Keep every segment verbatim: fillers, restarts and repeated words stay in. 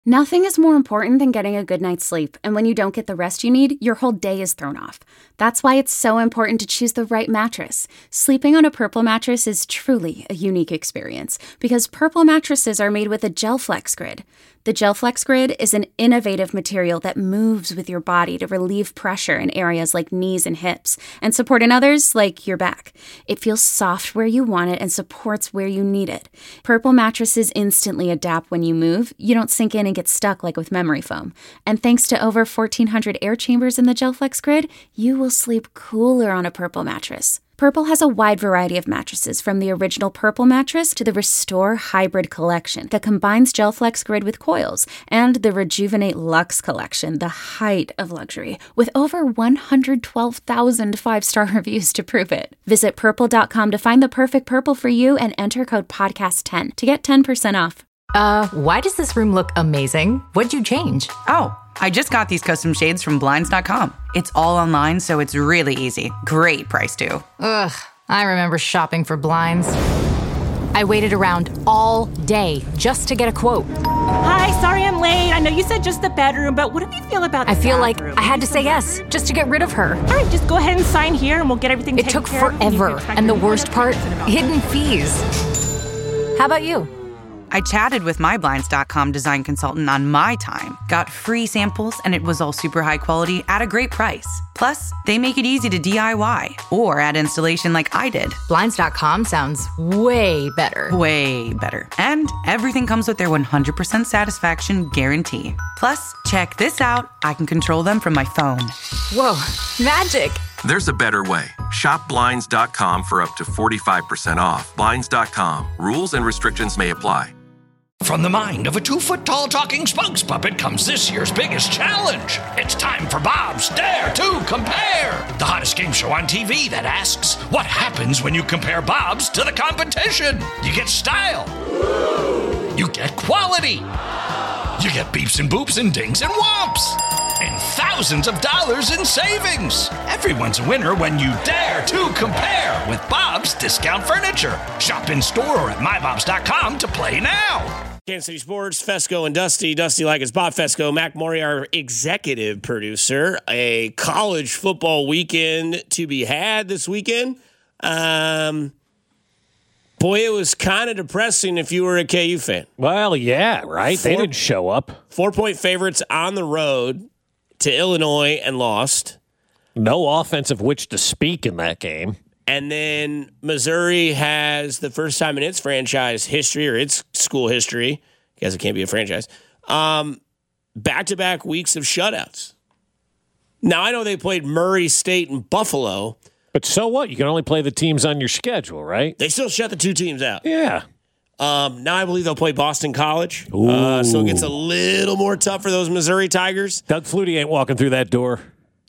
Nothing is more important than getting a good night's sleep, and when you don't get the rest you need, your whole day is thrown off. That's why it's so important to choose the right mattress. Sleeping on a Purple mattress is truly a unique experience, because Purple mattresses are made with a GelFlex Grid. The GelFlex Grid is an innovative material that moves with your body to relieve pressure in areas like knees and hips, and support in others like your back. It feels soft where you want it and supports where you need it. Purple mattresses instantly adapt when you move. You don't sink in and get stuck like with memory foam. And thanks to over fourteen hundred air chambers in the GelFlex Grid, you will sleep cooler on a Purple mattress. Purple has a wide variety of mattresses, from the original Purple mattress to the Restore Hybrid collection that combines GelFlex Grid with coils, and the Rejuvenate Luxe collection, the height of luxury, with over one hundred twelve thousand five-star reviews to prove it. Visit purple dot com to find the perfect Purple for you and enter code podcast ten to get ten percent off. Uh, why does this room look amazing? What'd you change? Oh, I just got these custom shades from Blinds dot com. It's all online, so it's really easy. Great price, too. Ugh, I remember shopping for blinds. I waited around all day just to get a quote. Hi, sorry I'm late. I know you said just the bedroom, but what do you feel about the I feel bathroom? like I had to say yes just to get rid of her. All right, just go ahead and sign here and we'll get everything It taken took care of. forever, and the worst part, hidden fees. How about you? I chatted with my Blinds dot com design consultant on my time, got free samples, and it was all super high quality at a great price. Plus, they make it easy to D I Y or add installation like I did. Blinds dot com sounds way better. Way better. And everything comes with their one hundred percent satisfaction guarantee. Plus, check this out. I can control them from my phone. Whoa, magic. There's a better way. Shop Blinds dot com for up to forty-five percent off. Blinds dot com. Rules and restrictions may apply. From the mind of a two-foot-tall talking spokes puppet comes this year's biggest challenge. It's time for Bob's Dare to Compare, the hottest game show on T V that asks, what happens when you compare Bob's to the competition? You get style. You get quality. You get beeps and boops and dings and whomps. And thousands of dollars in savings. Everyone's a winner when you dare to compare with Bob's Discount Furniture. Shop in store or at my bobs dot com to play now. Kansas City Sports, Fesco and Dusty. Dusty like it's Bob Fesco. Mac Maury, our executive producer. A college football weekend to be had this weekend. Um, boy, it was kind of depressing if you were a K U fan. Well, yeah, right? Four, they didn't show up. Four-point favorites on the road to Illinois and lost. No offense of which to speak in that game. And then Missouri has the first time in its franchise history or its school history, I guess it can't be a franchise, um, back-to-back weeks of shutouts. Now, I know they played Murray State and Buffalo. But so what? You can only play the teams on your schedule, right? They still shut the two teams out. Yeah. Um, now I believe they'll play Boston College. Uh, so it gets a little more tough for those Missouri Tigers. Doug Flutie ain't walking through that door.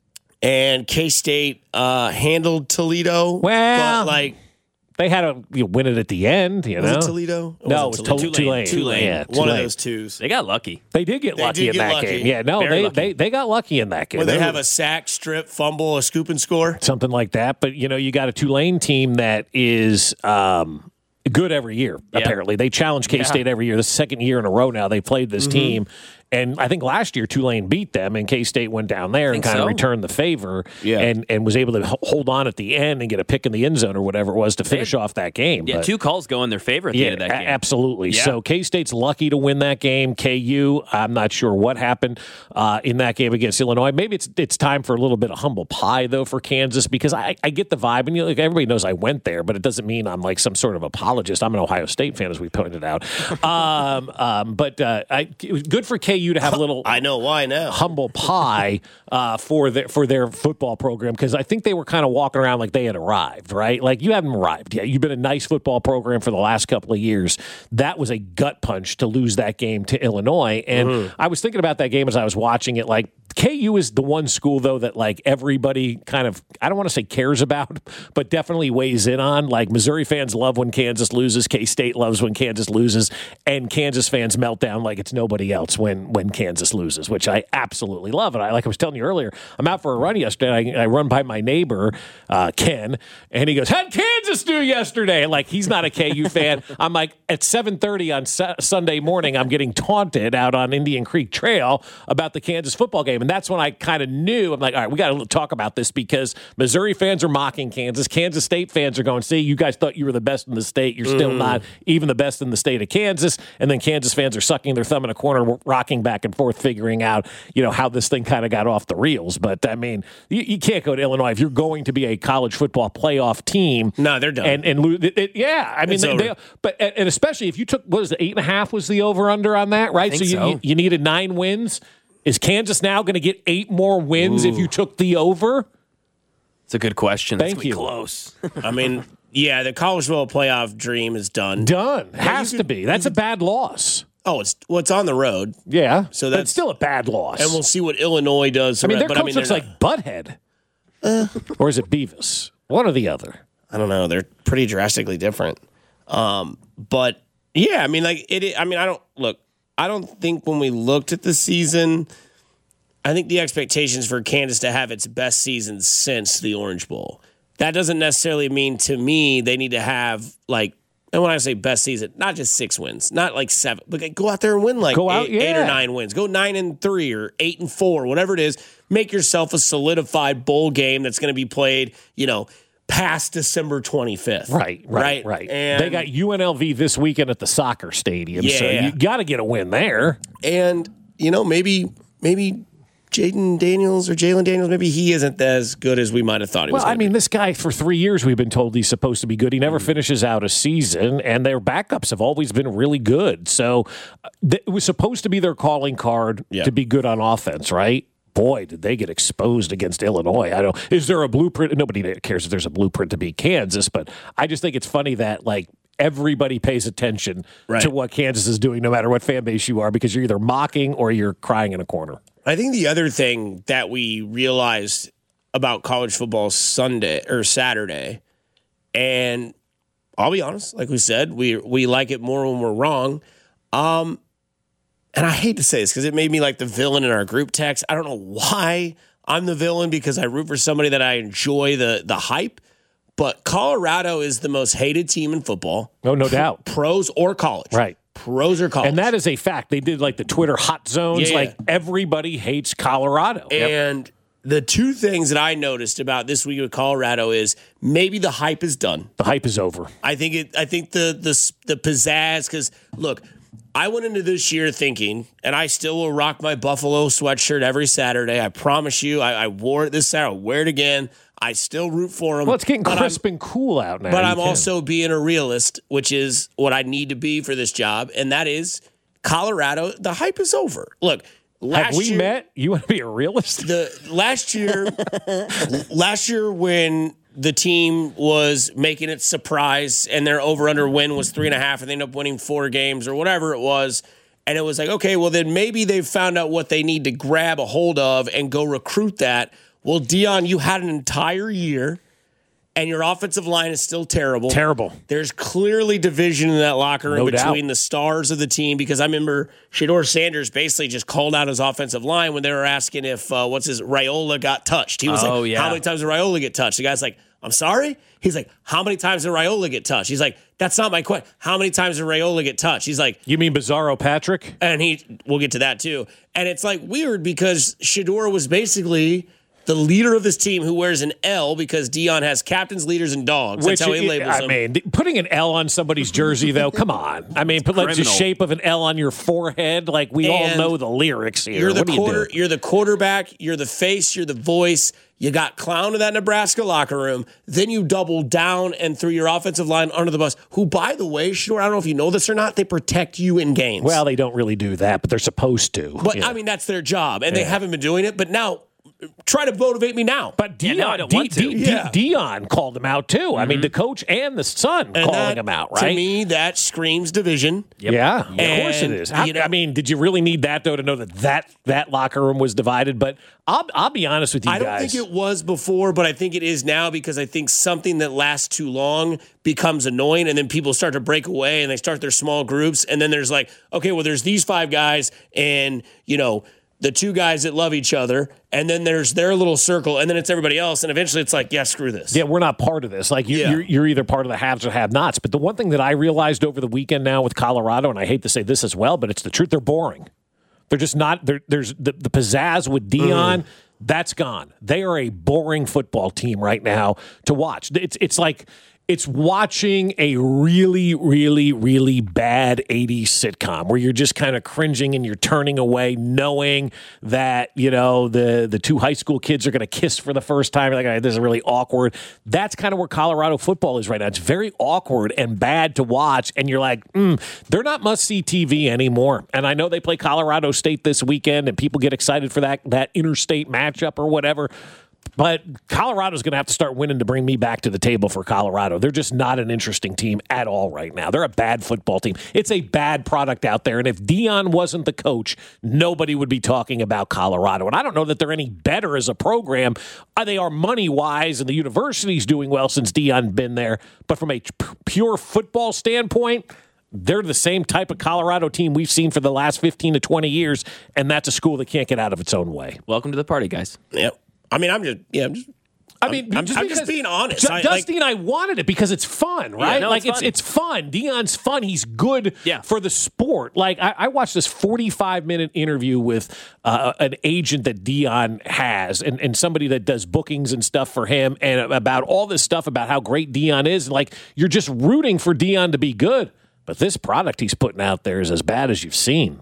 And K-State uh, handled Toledo. Well, but like they had to you know, win it at the end, you was know. it Toledo? Or No, was it was Toledo? Tulane. Tulane. Tulane. Yeah, One Tulane. of those twos. They got lucky. They did get They lucky did in get that lucky. game. Yeah, no, Very they, lucky. they they got lucky in that game. Where they, They have were- a sack, strip, fumble, a scoop and score. something like that. But you know, you got a Tulane team that is um, good every year. Yeah. Apparently, they challenge K-State every year. The second year in a row now they played this Mm-hmm. team, and I think last year Tulane beat them, and K-State went down there and think kind of so. returned the favor, Yeah. and and was able to h- hold on at the end and get a pick in the end zone or whatever it was to finish off that game. Yeah, But- two calls go in their favor at the yeah, end of that a- game. absolutely. Yeah. So K-State's lucky to win that game. K U, I'm not sure what happened uh, in that game against Illinois. Maybe it's it's time for a little bit of humble pie though for Kansas, because I, I get the vibe, and you know, like everybody knows I went there, but it doesn't mean I'm like some sort of apologist. I'm an Ohio State fan, as we pointed out. um, um, but uh, I, it was good for K U to have a little. I know why now. Humble pie uh, for their for their football program, because I think they were kind of walking around like they had arrived, right? Like you haven't arrived yet. You've been a nice football program for the last couple of years. That was a gut punch to lose that game to Illinois, and Mm-hmm. I was thinking about that game as I was watching it. Like K U is the one school though that like everybody kind of I don't want to say cares about, but definitely weighs in on. Like Missouri fans love when Kansas loses, K-State loves when Kansas loses, and Kansas fans melt down like it's nobody else when when Kansas loses, which I absolutely love. And I like I was telling you earlier, I'm out for a run yesterday. I, I run by my neighbor uh, Ken, and he goes, "Had Kansas Kansas do yesterday? Like, he's not a K U fan. I'm like, at seven thirty on su- Sunday morning, I'm getting taunted out on Indian Creek Trail about the Kansas football game. And that's when I kind of knew, I'm like, all right, we got to talk about this because Missouri fans are mocking Kansas. Kansas State fans are going, see, you guys thought you were the best in the state. You're still mm. not even the best in the state of Kansas. And then Kansas fans are sucking their thumb in a corner, rocking back and forth, figuring out, you know, how this thing kind of got off the reels. But, I mean, you, you can't go to Illinois if you're going to be a college football playoff team. No, they're done. And, and lose. It, it, yeah, I mean, they, they, but and especially if you took, what was it, eight and a half was the over-under on that, right? So you, so you you needed nine wins. Is Kansas now going to get eight more wins Ooh. if you took the over? It's a good question. Thank That's you. Close. I mean, yeah, the college football playoff dream is done. Done. Has could, to be. That's a bad loss. Oh, it's well, it's on the road. Yeah, so that's but it's still a bad loss. And we'll see what Illinois does. I mean, their but, coach I mean, looks not, like Butthead. Uh, or is it Beavis? One or the other. I don't know. They're pretty drastically different. Um, but yeah, I mean, like it. I mean, I don't look. I don't think when we looked at the season, I think the expectations for Kansas to have its best season since the Orange Bowl. That doesn't necessarily mean to me they need to have like. And when I say best season, not just six wins, not like seven, but like go out there and win like go out, eight, yeah. eight or nine wins. Go nine and three or eight and four, whatever it is. Make yourself a solidified bowl game that's going to be played, you know, past December twenty-fifth. Right, right, right. right. And they got U N L V this weekend at the soccer stadium, yeah. so you got to get a win there. And, you know, maybe maybe Jaden Daniels or Jalen Daniels, maybe he isn't as good as we might have thought he well, was. Well, I mean, be. this guy for three years we've been told he's supposed to be good. He never mm-hmm. finishes out a season, and their backups have always been really good. So th- it was supposed to be their calling card yeah. to be good on offense, right? Boy, did they get exposed against Illinois. I don't. Is there a blueprint? Nobody cares if there's a blueprint to beat Kansas, but I just think it's funny that, like, everybody pays attention right. to what Kansas is doing, no matter what fan base you are, because you're either mocking or you're crying in a corner. I think the other thing that we realized about college football Sunday or Saturday, and I'll be honest, like we said, we we like it more when we're wrong. Um, and I hate to say this because it made me like the villain in our group text. I don't know why I'm the villain because I root for somebody that I enjoy the the hype. But Colorado is the most hated team in football. Oh, no doubt. Pros or college. Right. Pros or college. And that is a fact. They did like the Twitter hot zones. Yeah. Like everybody hates Colorado. And yep. the two things that I noticed about this week with Colorado is maybe the hype is done. The hype is over. I think it. I think the the the pizzazz. Because look, I went into this year thinking, and I still will rock my Buffalo sweatshirt every Saturday. I promise you. I, I wore it this Saturday. I'll wear it again. I still root for them. Well, it's getting crisp and cool out now. But I'm can. also being a realist, which is what I need to be for this job, and that is Colorado. The hype is over. Look, last have we year, met? You want to be a realist? The last year, last year when the team was making its surprise and their over/under win was three and a half, and they ended up winning four games or whatever it was. And it was like, okay, well then maybe they've found out what they need to grab a hold of and go recruit that. Well, Dion, you had an entire year, and your offensive line is still terrible. Terrible. There's clearly division in that locker room no between doubt. the stars of the team, because I remember Shedeur Sanders basically just called out his offensive line when they were asking if, uh, what's his, Raiola got touched. He was oh, like, yeah. how many times did Raiola get touched? The guy's like, I'm sorry? He's like, how many times did Raiola get touched? He's like, that's not my question. How many times did Raiola get touched? He's like, you mean Bizarro Patrick? And he, we'll get to that too. And it's like weird because Shedeur was basically the leader of this team who wears an L because Dion has captains, leaders, and dogs. That's Which, how he labels I them. mean, putting an L on somebody's jersey, though, come on. I mean, put like the shape of an L on your forehead. Like, we and all know the lyrics here. You're the, what quarter, you you're the quarterback. You're the face. You're the voice. You got clown to that Nebraska locker room. Then you double down and threw your offensive line under the bus, who, by the way, sure, I don't know if you know this or not, they protect you in games. Well, they don't really do that, but they're supposed to. But, yeah. I mean, that's their job, and yeah. they haven't been doing it. But now, try to motivate me now. But Dion, yeah, no, I don't D- want to. D- yeah. D- Dion called him out, too. Mm-hmm. I mean, the coach and the son and calling that, him out, right? To me, that screams division. Yep. Yeah, And, of course it is. I, you know, I mean, did you really need that, though, to know that that, that locker room was divided? But I'll, I'll be honest with you I guys. don't think it was before, but I think it is now, because I think something that lasts too long becomes annoying, and then people start to break away and they start their small groups. And then there's like, okay, well, there's these five guys, and, you know, the two guys that love each other, and then there's their little circle, and then it's everybody else, and eventually it's like, yeah, screw this. Yeah, we're not part of this. Like, you, Yeah. you're, you're either part of the haves or have-nots. But the one thing that I realized over the weekend now with Colorado, and I hate to say this as well, but it's the truth, they're boring. They're just not, they're, there's the, the pizzazz with Deion, mm. that's gone. They are a boring football team right now to watch. It's It's like... It's watching a really, really, really bad eighties sitcom where you're just kind of cringing and you're turning away knowing that, you know, the, the two high school kids are going to kiss for the first time. You're like, oh, this is really awkward. That's kind of where Colorado football is right now. It's very awkward and bad to watch. And you're like, mm, they're not must-see T V anymore. And I know they play Colorado State this weekend and people get excited for that, that interstate matchup or whatever. But Colorado's going to have to start winning to bring me back to the table for Colorado. They're just not an interesting team at all right now. They're a bad football team. It's a bad product out there. And if Deion wasn't the coach, nobody would be talking about Colorado. And I don't know that they're any better as a program. They are money-wise, and the university's doing well since Deion's been there. But from a p- pure football standpoint, they're the same type of Colorado team we've seen for the last fifteen to twenty years, and that's a school that can't get out of its own way. Welcome to the party, guys. Yep. I mean, I'm just, yeah, I'm just, I mean, I'm, just, I'm just being honest. Ju- I, Dusty like, and I wanted it because it's fun, right? Yeah, no, like it's it's fun. it's fun. Deion's fun. He's good Yeah. for the sport. Like I, I watched this forty-five minute interview with uh, an agent that Deion has, and, and somebody that does bookings and stuff for him, and about all this stuff about how great Deion is. And like you're just rooting for Deion to be good, but this product he's putting out there is as bad as you've seen.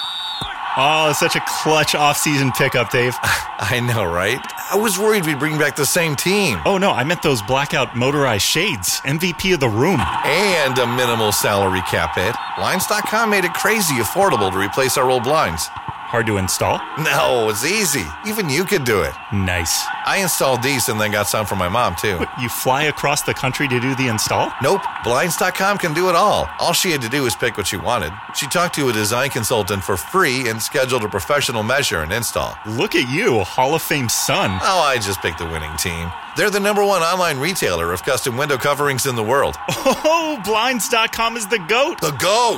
Oh, it's such a clutch offseason pickup, Dave. I know, right? I was worried we'd bring back the same team. Oh, no, I meant those blackout motorized shades. M V P of the room. And a minimal salary cap hit. Blinds dot com made it crazy affordable to replace our old blinds. Hard to install? No, it's easy. Even you could do it. Nice. I installed these and then got some for my mom, too. What, you fly across the country to do the install? Nope. Blinds dot com can do it all. All she had to do was pick what she wanted. She talked to a design consultant for free and scheduled a professional measure and install. Look at you, a Hall of Fame son. Oh, I just picked the winning team. They're the number one online retailer of custom window coverings in the world. Oh, Blinds dot com is the GOAT. The GOAT!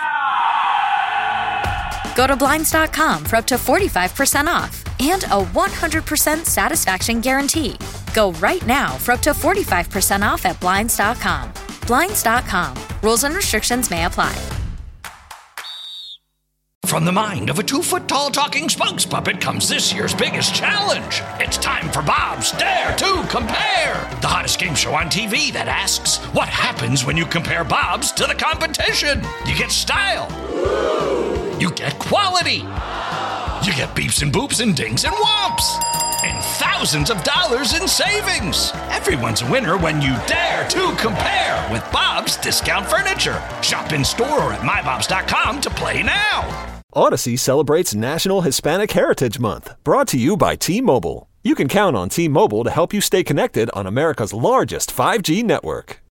Go to Blinds dot com for up to forty-five percent off and a one hundred percent satisfaction guarantee. Go right now for up to forty-five percent off at Blinds dot com. Blinds dot com. Rules and restrictions may apply. From the mind of a two-foot-tall talking spokes puppet comes this year's biggest challenge. It's time for Bob's Dare to Compare, the hottest game show on T V that asks, what happens when you compare Bob's to the competition? You get style. You get quality. You get beeps and boops and dings and whomps. And thousands of dollars in savings. Everyone's a winner when you dare to compare with Bob's Discount Furniture. Shop in store or at my bobs dot com to play now. Odyssey celebrates National Hispanic Heritage Month, brought to you by T-Mobile. You can count on T-Mobile to help you stay connected on America's largest five G network.